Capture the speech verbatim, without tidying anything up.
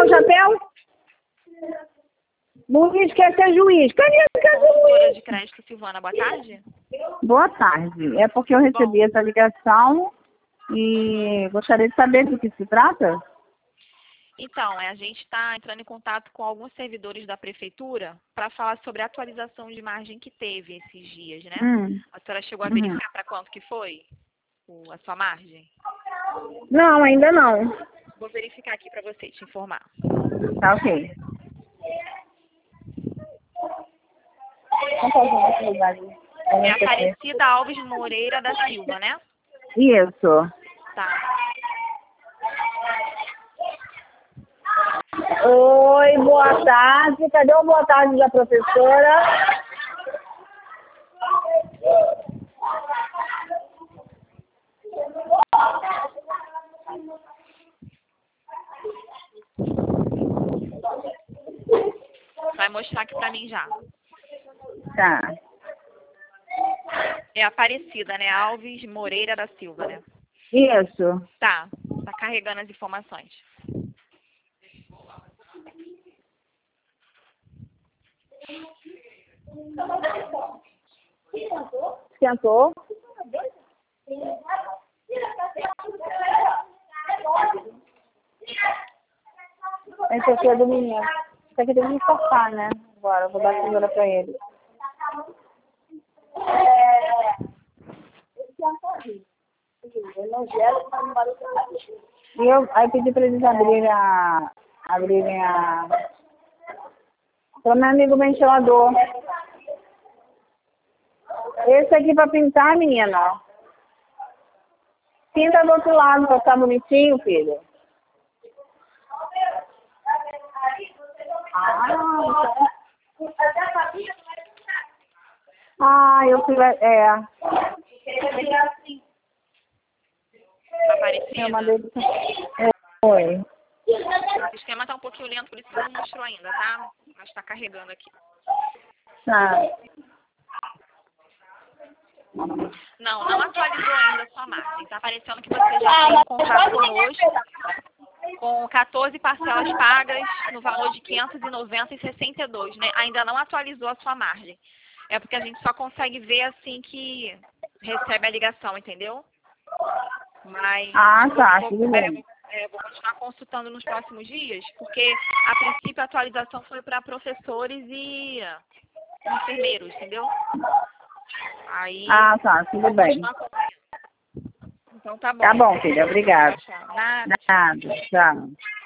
o chapéu? Luiz quer ser juiz. Cadê quer ser Consultora juiz? de crédito Silvana, boa tarde. Boa tarde. É porque eu recebi Bom. essa ligação e gostaria de saber do que se trata. Então, é, a gente está entrando em contato com alguns servidores da prefeitura para falar sobre a atualização de margem que teve esses dias, né? Hum. A senhora chegou a Uhum. verificar para quanto que foi o, a sua margem? Não, ainda não. Vou verificar aqui para você te informar. Tá ok. Quantas atividades? É Aparecida Alves Moreira da Silva, né? Isso. Tá. Oi, boa tarde. Cadê o boa tarde da professora? Vai mostrar aqui para mim já. Tá. É Aparecida, né? Alves Moreira da Silva, né? Isso. Tá. Tá carregando as informações. Esquentou? Esse aqui é do menino. Esse aqui tem que cortar, né? Agora, eu vou dar a tesoura pra ele. E eu aí pedi pra eles abrirem a. abrirem a. Pro meu amigo ventilador. Esse aqui pra pintar, menina. Pinta do outro lado pra ficar bonitinho, filho. Ah, ah eu fui. É. Aparecida. Eu mandei. É, oi. O sistema tá um pouquinho lento, por isso que não mostrou ainda, tá? Mas tá carregando aqui. Tá. Não, não atualizou ainda a sua margem. Tá aparecendo que você já tem um contrato conosco com quatorze parcelas pagas no valor de quinhentos e noventa reais e sessenta e dois centavos, né? Ainda não atualizou a sua margem. É porque a gente só consegue ver assim que recebe a ligação, entendeu? Mas Ah, tá. vou, Tudo é, bem. é, vou continuar consultando nos próximos dias, porque a princípio a atualização foi para professores e enfermeiros, entendeu? Aí, Ah, tá. Tudo vou bem. continuar acompanhando. Então tá bom. Tá bom, filha. Obrigada. Tchau, tchau. Nada. Nada. Tchau.